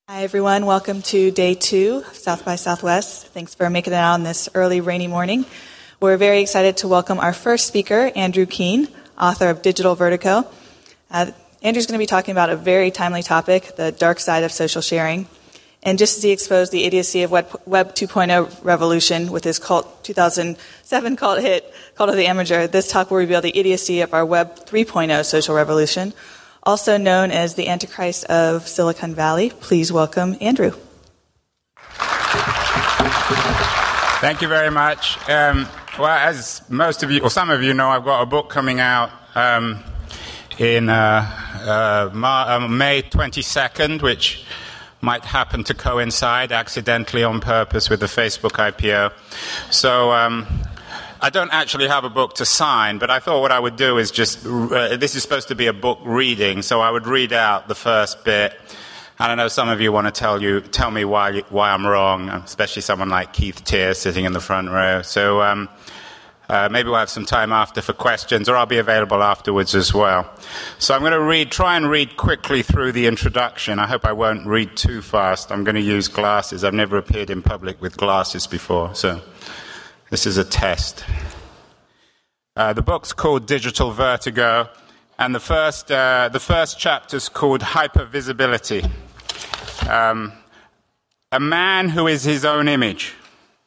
Hi, everyone. Welcome to day 2 of South by Southwest. Thanks for making it out on this early rainy morning. We're very excited to welcome our first speaker, Andrew Keen, author of Digital Vertigo. Andrew's going to be talking about a very timely topic, the dark side of social sharing. And just as he exposed the idiocy of Web 2.0 revolution with his 2007 cult hit, Cult of the Amateur, this talk will reveal the idiocy of our Web 3.0 social revolution, also known as the Antichrist of Silicon Valley. Please welcome Andrew. Thank you very much. Well, as most of you, or some of you know, I've got a book coming out in May 22nd, which might happen to coincide accidentally on purpose with the Facebook IPO. So I don't actually have a book to sign, but I thought what I would do is just, this is supposed to be a book reading, so I would read out the first bit. And I know some of you want to tell me why I'm wrong, especially someone like Keith Teare sitting in the front row. So maybe we'll have some time after for questions, or I'll be available afterwards as well. So I'm going to try and read quickly through the introduction. I hope I won't read too fast. I'm going to use glasses. I've never appeared in public with glasses before, so this is a test. The book's called Digital Vertigo, and the first chapter's called Hypervisibility. A man who is his own image.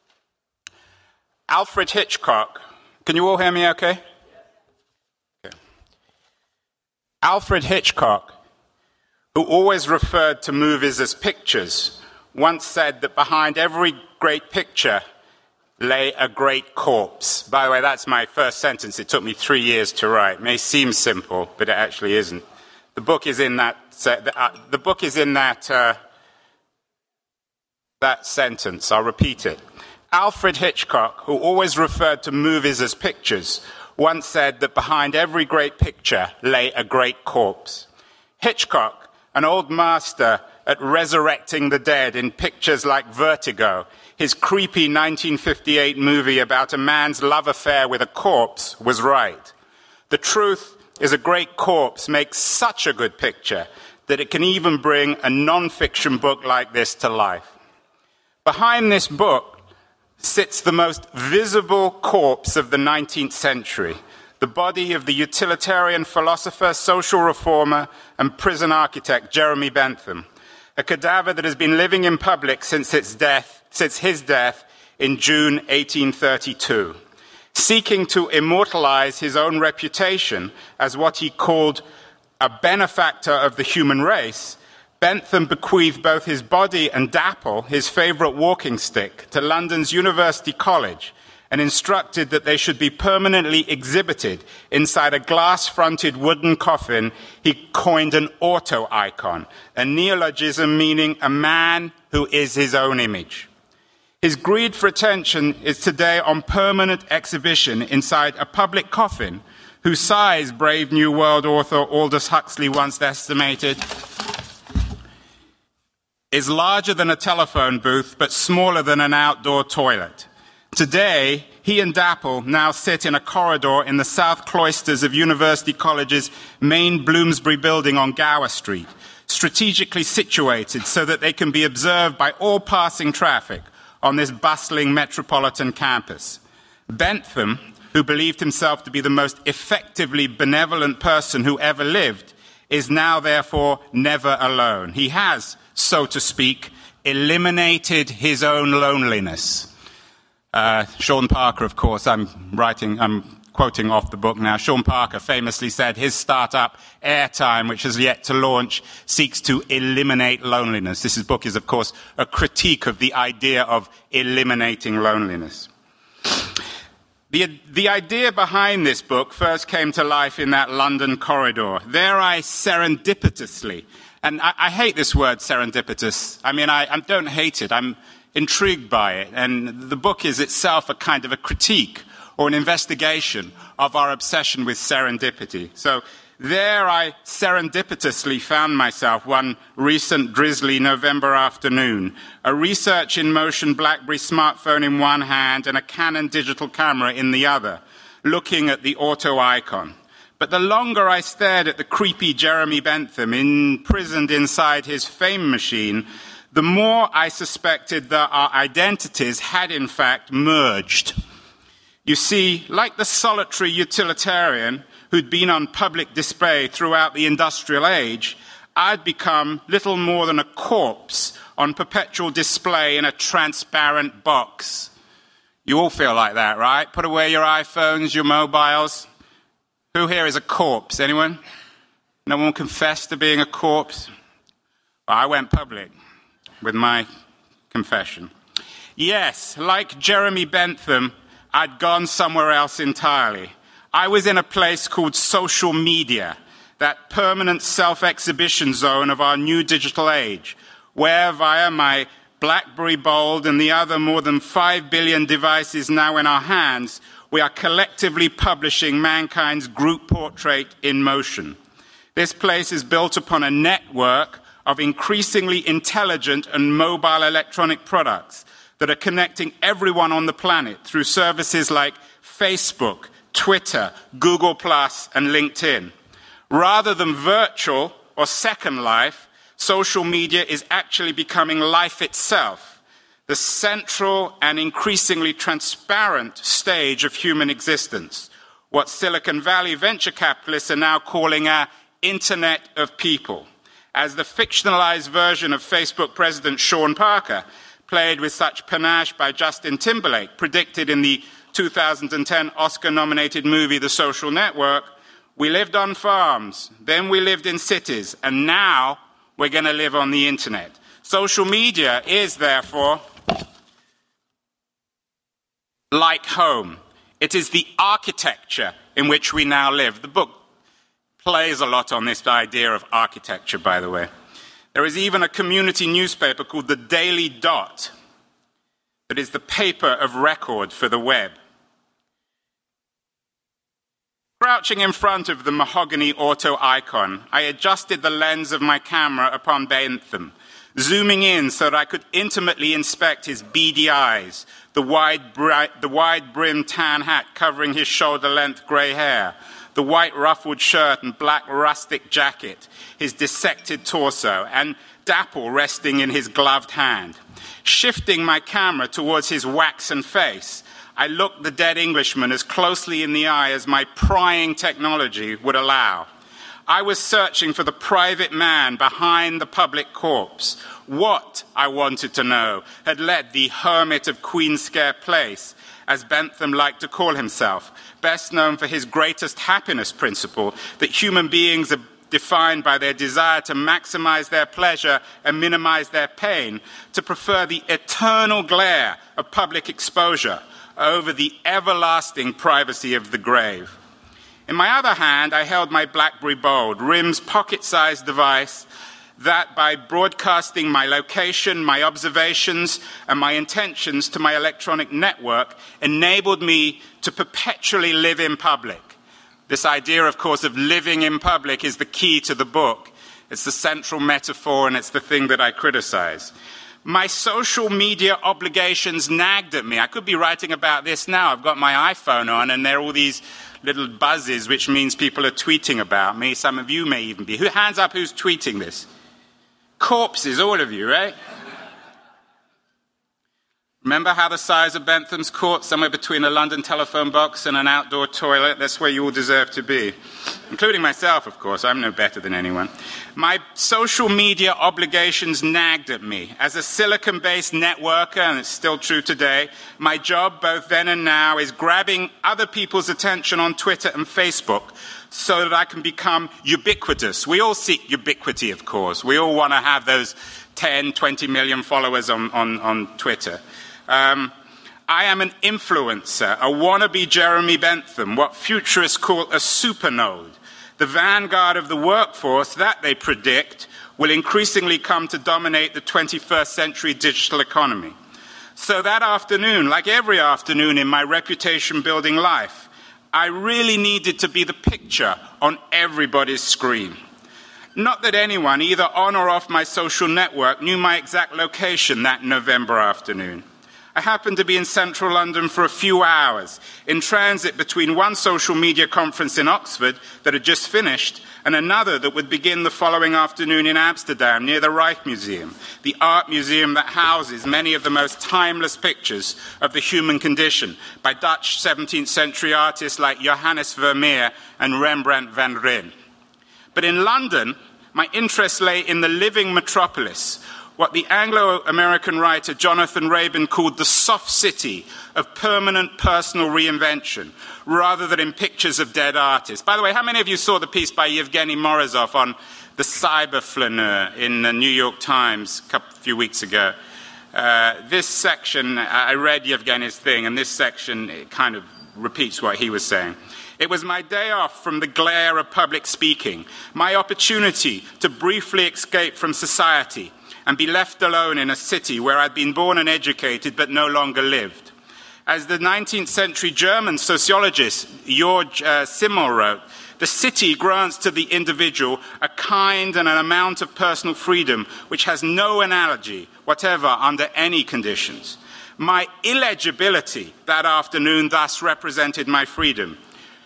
Alfred Hitchcock. Can you all hear me okay? Okay. Alfred Hitchcock, who always referred to movies as pictures, once said that behind every great picture lay a great corpse. By the way, that's my first sentence. It took me 3 years to write. It may seem simple, but it actually isn't. The book is in that. The book is in that sentence. I'll repeat it. Alfred Hitchcock, who always referred to movies as pictures, once said that behind every great picture lay a great corpse. Hitchcock, an old master at resurrecting the dead in pictures like Vertigo, his creepy 1958 movie about a man's love affair with a corpse, was right. The truth is a great corpse makes such a good picture that it can even bring a non-fiction book like this to life. Behind this book sits the most visible corpse of the 19th century, the body of the utilitarian philosopher, social reformer, and prison architect Jeremy Bentham, a cadaver that has been living in public since his death in June 1832. Seeking to immortalize his own reputation as what he called a benefactor of the human race, Bentham bequeathed both his body and Dapple, his favorite walking stick, to London's University College and instructed that they should be permanently exhibited inside a glass-fronted wooden coffin he coined an auto-icon, a neologism meaning a man who is his own image. His greed for attention is today on permanent exhibition inside a public coffin whose size, brave New World author Aldous Huxley once estimated, is larger than a telephone booth but smaller than an outdoor toilet. Today, he and Dapple now sit in a corridor in the south cloisters of University College's main Bloomsbury building on Gower Street, strategically situated so that they can be observed by all passing traffic on this bustling metropolitan campus. Bentham, who believed himself to be the most effectively benevolent person who ever lived, is now therefore never alone. He has, so to speak, eliminated his own loneliness. Sean Parker, of course, I'm quoting off the book now. Sean Parker famously said his startup, Airtime, which has yet to launch, seeks to eliminate loneliness. This book is, of course, a critique of the idea of eliminating loneliness. The idea behind this book first came to life in that London corridor. There I serendipitously, and I hate this word serendipitous. I mean, I don't hate it. I'm intrigued by it. And the book is itself a kind of a critique or an investigation of our obsession with serendipity. So there I serendipitously found myself one recent drizzly November afternoon, a Research in Motion BlackBerry smartphone in one hand and a Canon digital camera in the other, looking at the auto icon. But the longer I stared at the creepy Jeremy Bentham imprisoned inside his fame machine, the more I suspected that our identities had in fact merged. You see, like the solitary utilitarian who'd been on public display throughout the industrial age, I'd become little more than a corpse on perpetual display in a transparent box. You all feel like that, right? Put away your iPhones, your mobiles. Who here is a corpse? Anyone? No one confessed to being a corpse? Well, I went public with my confession. Yes, like Jeremy Bentham, I'd gone somewhere else entirely. I was in a place called social media, that permanent self-exhibition zone of our new digital age, where via my BlackBerry Bold and the other more than 5 billion devices now in our hands, we are collectively publishing mankind's group portrait in motion. This place is built upon a network of increasingly intelligent and mobile electronic products that are connecting everyone on the planet through services like Facebook, Twitter, Google+, and LinkedIn. Rather than virtual or second life, social media is actually becoming life itself, the central and increasingly transparent stage of human existence, what Silicon Valley venture capitalists are now calling our Internet of People. As the fictionalized version of Facebook President Sean Parker, played with such panache by Justin Timberlake, predicted in the 2010 Oscar-nominated movie The Social Network, we lived on farms, then we lived in cities, and now we're going to live on the internet. Social media is, therefore, like home. It is the architecture in which we now live. The book plays a lot on this idea of architecture, by the way. There is even a community newspaper called the Daily Dot that is the paper of record for the web. Crouching in front of the mahogany auto icon, I adjusted the lens of my camera upon Bentham, zooming in so that I could intimately inspect his beady eyes, the wide-brimmed tan hat covering his shoulder-length grey hair, the white ruffled shirt and black rustic jacket, his dissected torso, and dapple resting in his gloved hand. Shifting my camera towards his waxen face, I looked the dead Englishman as closely in the eye as my prying technology would allow. I was searching for the private man behind the public corpse. What, I wanted to know, had led the hermit of Queenscare Place, as Bentham liked to call himself, best known for his greatest happiness principle, that human beings are defined by their desire to maximize their pleasure and minimize their pain, to prefer the eternal glare of public exposure over the everlasting privacy of the grave. In my other hand, I held my BlackBerry Bold, RIM's pocket-sized device that, by broadcasting my location, my observations, and my intentions to my electronic network, enabled me to perpetually live in public. This idea, of course, of living in public is the key to the book. It's the central metaphor, and it's the thing that I criticize. My social media obligations nagged at me. I could be writing about this now. I've got my iPhone on, and there are all these little buzzes, which means people are tweeting about me. Some of you may even be. Hands up who's tweeting this? Corpses, all of you, right? Remember how the size of Bentham's court, somewhere between a London telephone box and an outdoor toilet? That's where you all deserve to be. Including myself, of course. I'm no better than anyone. My social media obligations nagged at me. As a Silicon-based networker, and it's still true today, my job, both then and now, is grabbing other people's attention on Twitter and Facebook so that I can become ubiquitous. We all seek ubiquity, of course. We all want to have those 10, 20 million followers on Twitter. I am an influencer, a wannabe Jeremy Bentham, what futurists call a supernode, the vanguard of the workforce that they predict will increasingly come to dominate the 21st century digital economy. So that afternoon, like every afternoon in my reputation-building life, I really needed to be the picture on everybody's screen. Not that anyone, either on or off my social network, knew my exact location that November afternoon. I happened to be in central London for a few hours, in transit between one social media conference in Oxford that had just finished and another that would begin the following afternoon in Amsterdam near the Rijksmuseum, the art museum that houses many of the most timeless pictures of the human condition by Dutch 17th century artists like Johannes Vermeer and Rembrandt van Rijn. But in London, my interest lay in the living metropolis, what the Anglo-American writer Jonathan Rabin called the soft city of permanent personal reinvention, rather than in pictures of dead artists. By the way, how many of you saw the piece by Yevgeny Morozov on the cyberflaneur in the New York Times a few weeks ago? This section, I read Yevgeny's thing, and this section it kind of repeats what he was saying. It was my day off from the glare of public speaking, my opportunity to briefly escape from society and be left alone in a city where I'd been born and educated but no longer lived. As the 19th century German sociologist Georg Simmel wrote, the city grants to the individual a kind and an amount of personal freedom which has no analogy whatever under any conditions. My illegibility that afternoon thus represented my freedom.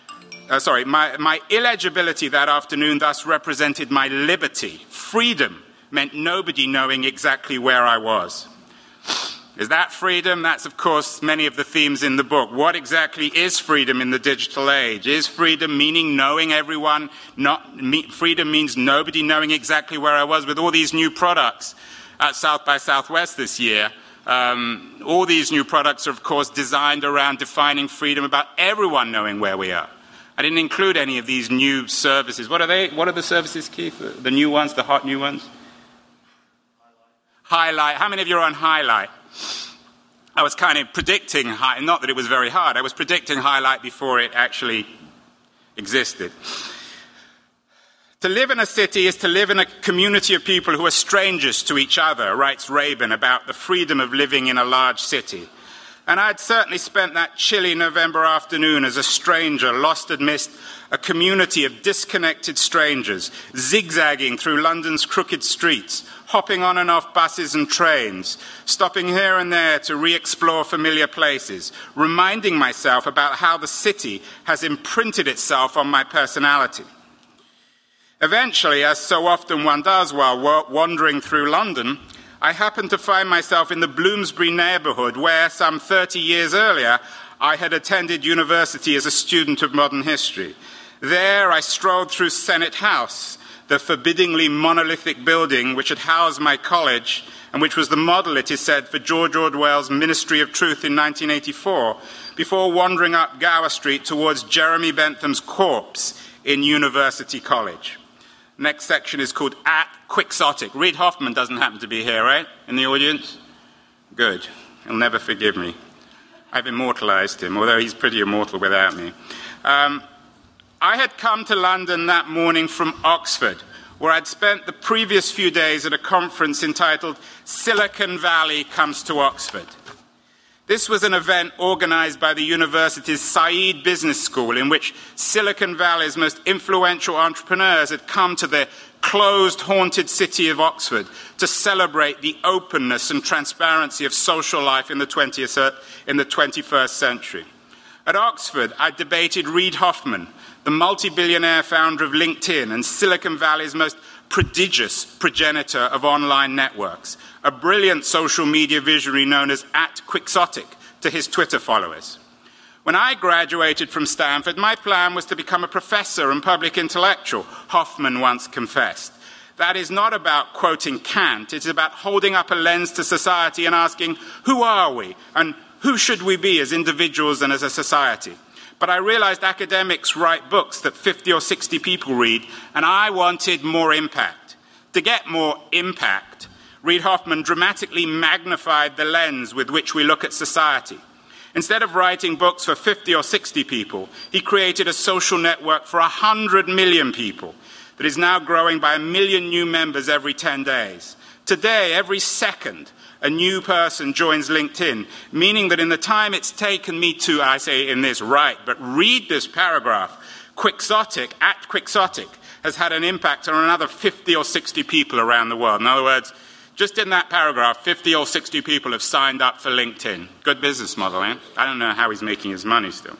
My illegibility that afternoon thus represented my liberty. Freedom meant nobody knowing exactly where I was. Is that freedom? That's, of course, many of the themes in the book. What exactly is freedom in the digital age? Is freedom meaning knowing everyone? Freedom means nobody knowing exactly where I was. With all these new products at South by Southwest this year, all these new products are, of course, designed around defining freedom about everyone knowing where we are. I didn't include any of these new services. What are they? What are the services, Keith? The new ones, the hot new ones? Highlight. How many of you are on Highlight? I was kind of predicting, not that it was very hard, I was predicting Highlight before it actually existed. To live in a city is to live in a community of people who are strangers to each other, writes Rabin about the freedom of living in a large city. And I'd certainly spent that chilly November afternoon as a stranger, lost amidst a community of disconnected strangers, zigzagging through London's crooked streets, hopping on and off buses and trains, stopping here and there to re-explore familiar places, reminding myself about how the city has imprinted itself on my personality. Eventually, as so often one does while wandering through London, I happened to find myself in the Bloomsbury neighbourhood where, some 30 years earlier, I had attended university as a student of modern history. There I strolled through Senate House, the forbiddingly monolithic building which had housed my college and which was the model, it is said, for George Orwell's Ministry of Truth in 1984, before wandering up Gower Street towards Jeremy Bentham's corpse in University College. Next section is called At Quixotic. Reid Hoffman doesn't happen to be here, right? In the audience? Good. He'll never forgive me. I've immortalized him, although he's pretty immortal without me. I had come to London that morning from Oxford, where I'd spent the previous few days at a conference entitled Silicon Valley Comes to Oxford. This was an event organized by the university's Said Business School, in which Silicon Valley's most influential entrepreneurs had come to the closed, haunted city of Oxford to celebrate the openness and transparency of social life in the 21st century. At Oxford, I debated Reid Hoffman, the multi-billionaire founder of LinkedIn and Silicon Valley's most prodigious progenitor of online networks, a brilliant social media visionary known as @Quixotic to his Twitter followers. When I graduated from Stanford, my plan was to become a professor and public intellectual, Hoffman once confessed. That is not about quoting Kant, it's about holding up a lens to society and asking, who are we and who should we be as individuals and as a society? But I realized academics write books that 50 or 60 people read, and I wanted more impact. To get more impact, Reid Hoffman dramatically magnified the lens with which we look at society. Instead of writing books for 50 or 60 people, he created a social network for 100 million people that is now growing by 1 million new members every 10 days. Today, every second, a new person joins LinkedIn, meaning that in the time it's taken me to, I say in this right, but read this paragraph, Quixotic, @Quixotic, has had an impact on another 50 or 60 people around the world. In other words, Just in that paragraph, 50 or 60 people have signed up for LinkedIn. Good business model, eh? I don't know how he's making his money still.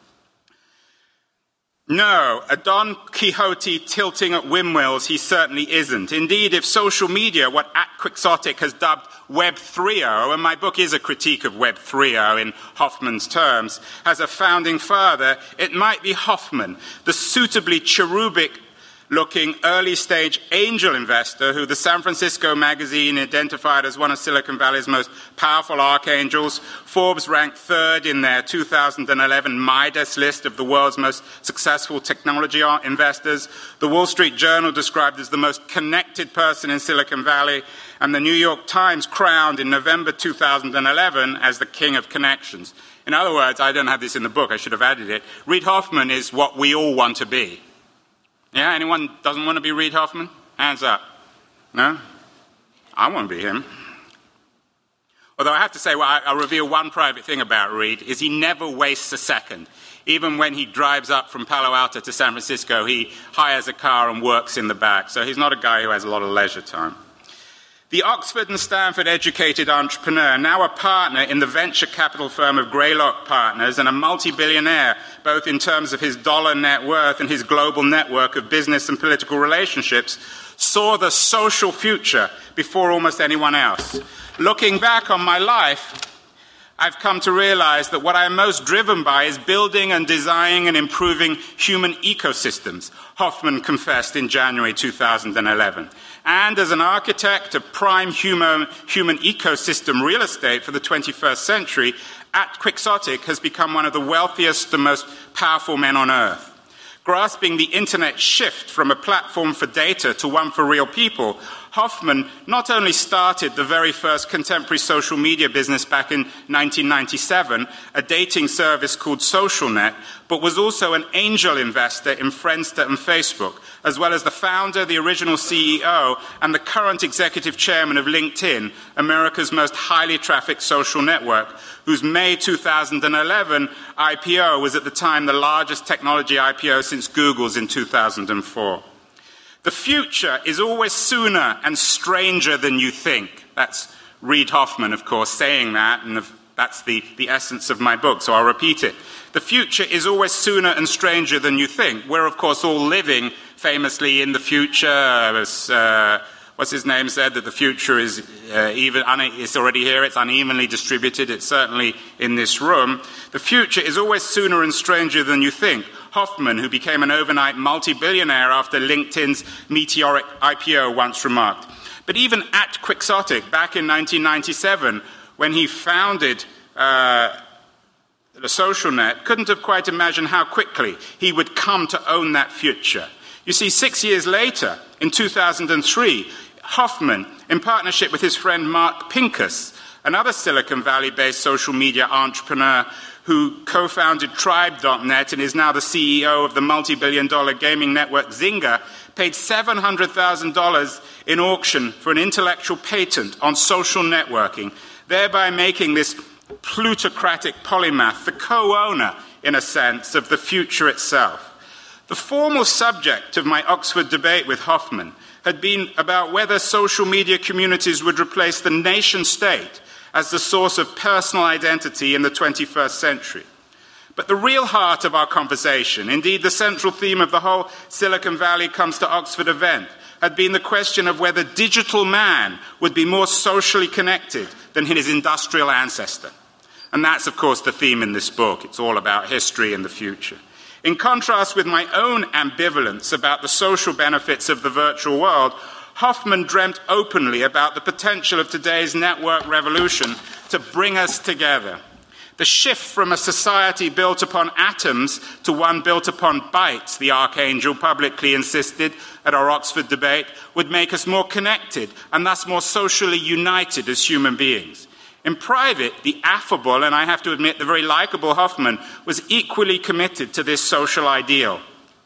No, a Don Quixote tilting at windmills he certainly isn't. Indeed, if social media, what @Quixotic has dubbed Web 3.0, and my book is a critique of Web 3.0 in Hoffman's terms, has a founding father, it might be Hoffman, the suitably cherubic-looking early-stage angel investor who the San Francisco magazine identified as one of Silicon Valley's most powerful archangels. Forbes ranked third in their 2011 Midas list of the world's most successful technology investors. The Wall Street Journal described as the most connected person in Silicon Valley, and the New York Times crowned in November 2011 as the king of connections. In other words, I don't have this in the book, I should have added it. Reid Hoffman is what we all want to be. Yeah, anyone doesn't want to be Reid Hoffman? Hands up. No? I want to be him. Although I have to say, I'll reveal one private thing about Reid, is he never wastes a second. Even when he drives up from Palo Alto to San Francisco, he hires a car and works in the back. So he's not a guy who has a lot of leisure time. The Oxford and Stanford educated entrepreneur, now a partner in the venture capital firm of Greylock Partners and a multi-billionaire, both in terms of his dollar net worth and his global network of business and political relationships, saw the social future before almost anyone else. Looking back on my life, I've come to realize that what I am most driven by is building and designing and improving human ecosystems, Hoffman confessed in January 2011. And as an architect of prime human ecosystem real estate for the 21st century, @Quixotic has become one of the wealthiest and most powerful men on earth. Grasping the internet shift from a platform for data to one for real people, Hoffman not only started the very first contemporary social media business back in 1997, a dating service called SocialNet, but was also an angel investor in Friendster and Facebook, as well as the founder, the original CEO, and the current executive chairman of LinkedIn, America's most highly trafficked social network, whose May 2011 IPO was at the time the largest technology IPO since Google's in 2004. The future is always sooner and stranger than you think. That's Reid Hoffman, of course, saying that, and that's the essence of my book, so I'll repeat it. The future is always sooner and stranger than you think. We're, of course, all living famously in the future. What's his name said that the future is it's already here, it's unevenly distributed, it's certainly in this room. The future is always sooner and stranger than you think. Hoffman, who became an overnight multi-billionaire after LinkedIn's meteoric IPO, once remarked. But even @Quixotic, back in 1997, when he founded the SocialNet, couldn't have quite imagined how quickly he would come to own that future. You see, 6 years later, in 2003, Hoffman, in partnership with his friend Mark Pincus, another Silicon Valley-based social media entrepreneur who co-founded Tribe.net and is now the CEO of the multi-billion-dollar gaming network Zynga, paid $700,000 in auction for an intellectual patent on social networking, thereby making this plutocratic polymath the co-owner, in a sense, of the future itself. The formal subject of my Oxford debate with Hoffman had been about whether social media communities would replace the nation-state as the source of personal identity in the 21st century. But the real heart of our conversation, indeed the central theme of the whole Silicon Valley Comes to Oxford event, had been the question of whether digital man would be more socially connected than his industrial ancestor. And that's, of course, the theme in this book. It's all about history and the future. In contrast with my own ambivalence about the social benefits of the virtual world, Hoffman dreamt openly about the potential of today's network revolution to bring us together. The shift from a society built upon atoms to one built upon bytes, the Archangel publicly insisted at our Oxford debate, would make us more connected and thus more socially united as human beings. In private, the affable, and I have to admit the very likable Hoffman, was equally committed to this social ideal.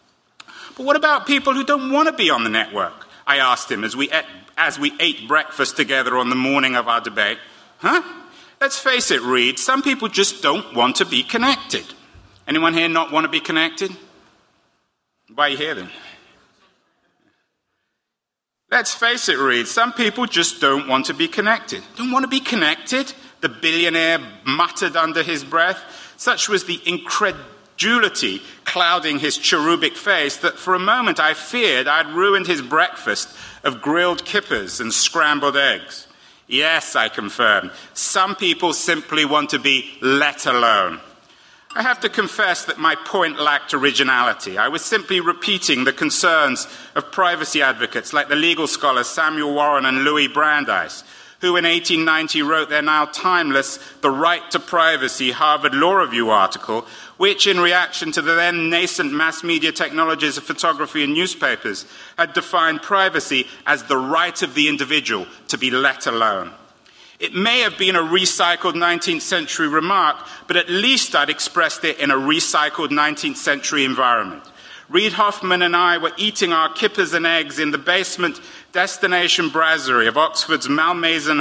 But what about people who don't want to be on the network? I asked him as we ate breakfast together on the morning of our debate. Huh? Let's face it, Reid, some people just don't want to be connected. Anyone here not want to be connected? Why are you here then? Let's face it, Reed, some people just don't want to be connected. Don't want to be connected? The billionaire muttered under his breath. Such was the incredulity clouding his cherubic face that for a moment I feared I'd ruined his breakfast of grilled kippers and scrambled eggs. Yes, I confirmed, some people simply want to be let alone. I have to confess that my point lacked originality. I was simply repeating the concerns of privacy advocates like the legal scholars Samuel Warren and Louis Brandeis, who in 1890 wrote their now timeless The Right to Privacy Harvard Law Review article, which, in reaction to the then nascent mass media technologies of photography and newspapers, had defined privacy as the right of the individual to be let alone. It may have been a recycled 19th century remark, but at least I'd expressed it in a recycled 19th century environment. Reid Hoffman and I were eating our kippers and eggs in the basement destination brasserie of Oxford's Malmaison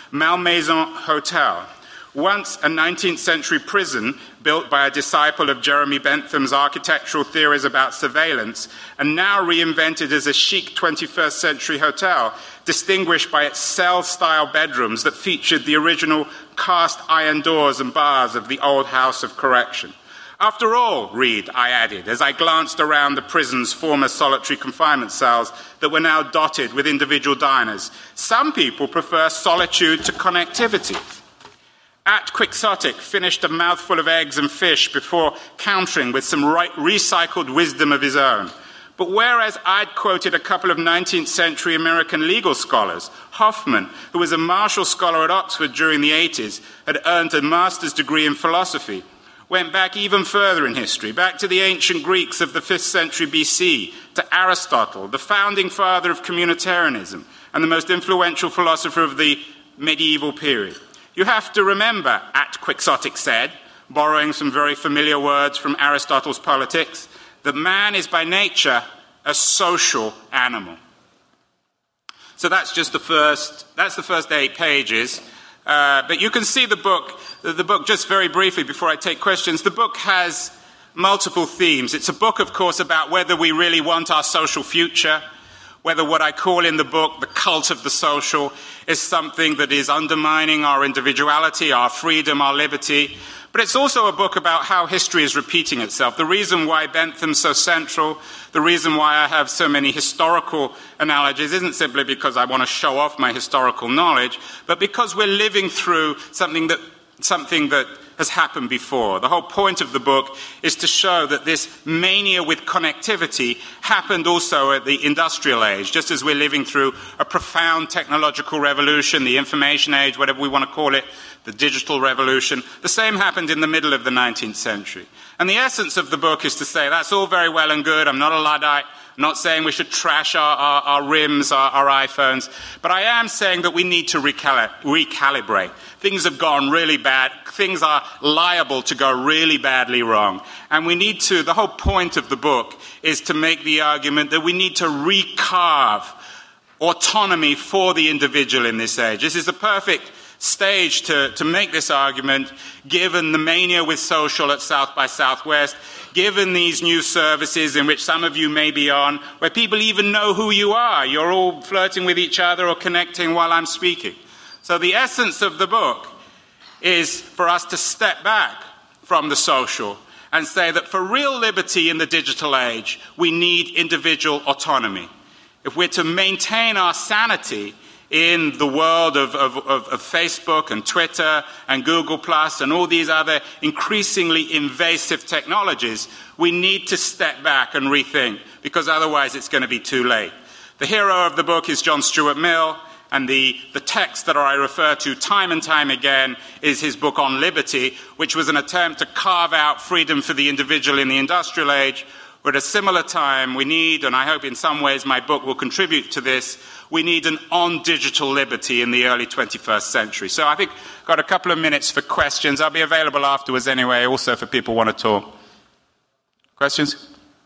Hotel, once a 19th century prison built by a disciple of Jeremy Bentham's architectural theories about surveillance, and now reinvented as a chic 21st century hotel, distinguished by its cell-style bedrooms that featured the original cast iron doors and bars of the old House of Correction. After all, Reed, I added, as I glanced around the prison's former solitary confinement cells that were now dotted with individual diners, some people prefer solitude to connectivity. At Quixotic finished a mouthful of eggs and fish before countering with some recycled wisdom of his own. But whereas I'd quoted a couple of 19th century American legal scholars, Hoffman, who was a Marshall Scholar at Oxford during the 80s, had earned a master's degree in philosophy, went back even further in history, back to the ancient Greeks of the 5th century BC, to Aristotle, the founding father of communitarianism, and the most influential philosopher of the medieval period. You have to remember, at Quixotic said, borrowing some very familiar words from Aristotle's Politics, that man is by nature a social animal. So that's just the first 8 pages. But you can see the book just very briefly before I take questions. The book has multiple themes. It's a book, of course, about whether we really want our social future, whether what I call in the book the cult of the social is something that is undermining our individuality, our freedom, our liberty. But it's also a book about how history is repeating itself. The reason why Bentham's so central, the reason why I have so many historical analogies isn't simply because I want to show off my historical knowledge, but because we're living through something that has happened before. The whole point of the book is to show that this mania with connectivity happened also at the industrial age, just as we're living through a profound technological revolution, the information age, whatever we want to call it, the digital revolution. The same happened in the middle of the 19th century. And the essence of the book is to say, that's all very well and good. I'm not a Luddite. I'm not saying we should trash our rims, our iPhones. But I am saying that we need to recalibrate. Things have gone really bad. Things are liable to go really badly wrong. And we need to, the whole point of the book is to make the argument that we need to recarve autonomy for the individual in this age. This is a perfect stage to make this argument, given the mania with social at South by Southwest, given these new services in which some of you may be on, where people even know who you are. You're all flirting with each other or connecting while I'm speaking. So the essence of the book is for us to step back from the social and say that for real liberty in the digital age, we need individual autonomy. If we're to maintain our sanity in the world of Facebook and Twitter and Google Plus and all these other increasingly invasive technologies, we need to step back and rethink, because otherwise it's going to be too late. The hero of the book is John Stuart Mill, and the text that I refer to time and time again is his book on liberty, which was an attempt to carve out freedom for the individual in the industrial age. But at a similar time, we need, and I hope in some ways my book will contribute to this, we need an on-digital liberty in the early 21st century. So I think I've got a couple of minutes for questions. I'll be available afterwards anyway, also for people who want to talk. Questions?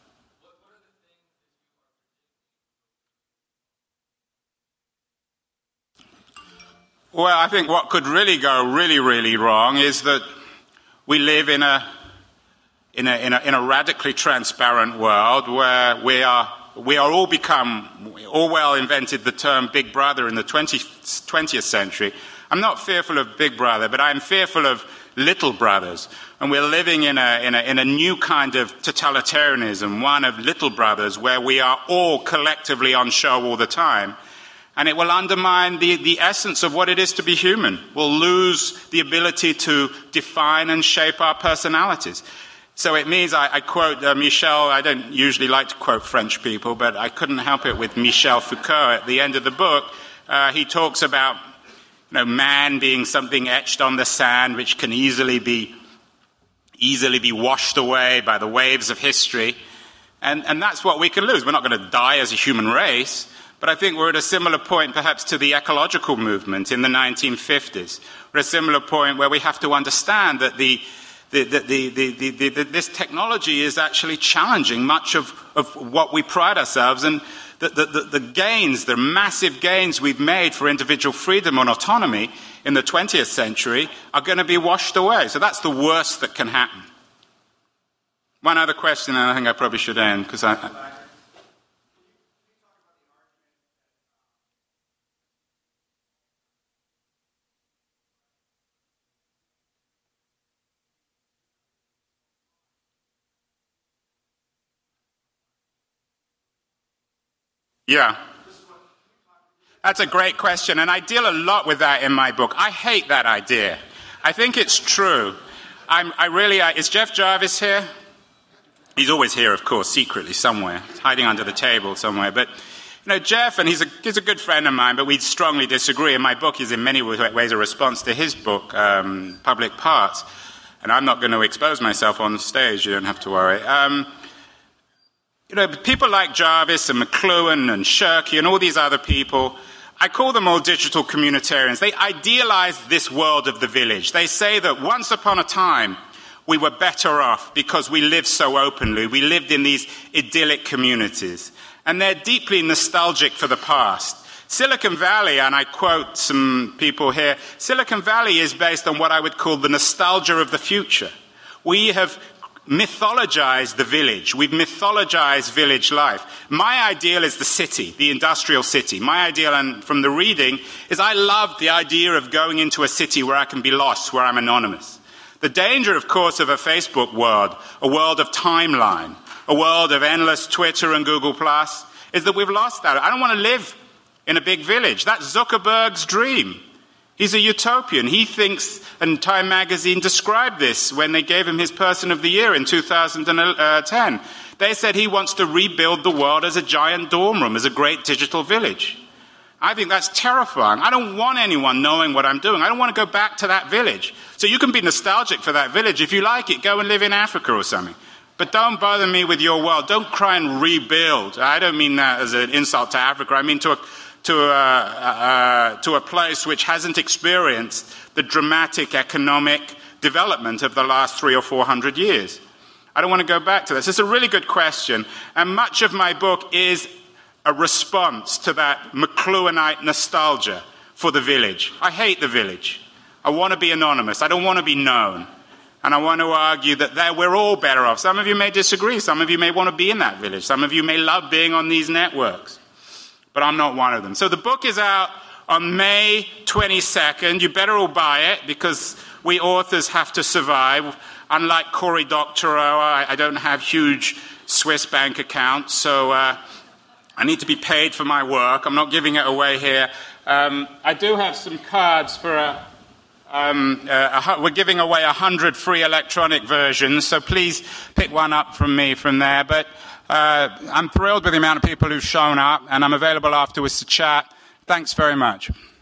Well, I think what could really go really, really wrong is that we live in a radically transparent world where we are we are all Orwell invented the term Big Brother in the 20th century. I'm not fearful of Big Brother, but I'm fearful of little brothers. And we're living in a new kind of totalitarianism, one of little brothers, where we are all collectively on show all the time. And it will undermine the essence of what it is to be human. We'll lose the ability to define and shape our personalities. So it means, I quote Michel, I don't usually like to quote French people, but I couldn't help it with Michel Foucault at the end of the book. He talks about man being something etched on the sand which can easily be washed away by the waves of history. And that's what we can lose. We're not going to die as a human race, but I think we're at a similar point perhaps to the ecological movement in the 1950s. We're at a similar point where we have to understand that this technology is actually challenging much of what we pride ourselves, and the gains, the massive gains we've made for individual freedom and autonomy in the 20th century are going to be washed away. So that's the worst that can happen. One other question, and I think I probably should end, because Yeah. That's a great question, and I deal a lot with that in my book. I hate that idea. I think it's true. Is Jeff Jarvis here? He's always here, of course, secretly somewhere. He's hiding under the table somewhere. But, Jeff, and he's a good friend of mine, but we strongly disagree. And my book is in many ways a response to his book, Public Parts. And I'm not going to expose myself on stage, you don't have to worry. People like Jarvis and McLuhan and Shirky and all these other people, I call them all digital communitarians. They idealize this world of the village. They say that once upon a time, we were better off because we lived so openly. We lived in these idyllic communities. And they're deeply nostalgic for the past. Silicon Valley, and I quote some people here, Silicon Valley is based on what I would call the nostalgia of the future. We have mythologized the village. We've mythologized village life. My ideal is the city, the industrial city. My ideal, and from the reading, is I love the idea of going into a city where I can be lost, where I'm anonymous. The danger, of course, of a Facebook world, a world of timeline, a world of endless Twitter and Google+, is that we've lost that. I don't want to live in a big village. That's Zuckerberg's dream. He's a utopian. He thinks, and Time magazine described this when they gave him his Person of the Year in 2010. They said he wants to rebuild the world as a giant dorm room, as a great digital village. I think that's terrifying. I don't want anyone knowing what I'm doing. I don't want to go back to that village. So you can be nostalgic for that village. If you like it, go and live in Africa or something. But don't bother me with your world. Don't try and rebuild. I don't mean that as an insult to Africa. I mean to a place which hasn't experienced the dramatic economic development of the last 300 or 400 years. I don't want to go back to this. It's a really good question, and much of my book is a response to that McLuhanite nostalgia for the village. I hate the village. I want to be anonymous. I don't want to be known. And I want to argue that we're all better off. Some of you may disagree. Some of you may want to be in that village. Some of you may love being on these networks. But I'm not one of them. So the book is out on May 22nd. You better all buy it, because we authors have to survive. Unlike Cory Doctorow, I don't have huge Swiss bank accounts, so I need to be paid for my work. I'm not giving it away here. I do have some cards for we're giving away 100 free electronic versions, so please pick one up from me from there. But I'm thrilled with the amount of people who've shown up, and I'm available afterwards to chat. Thanks very much.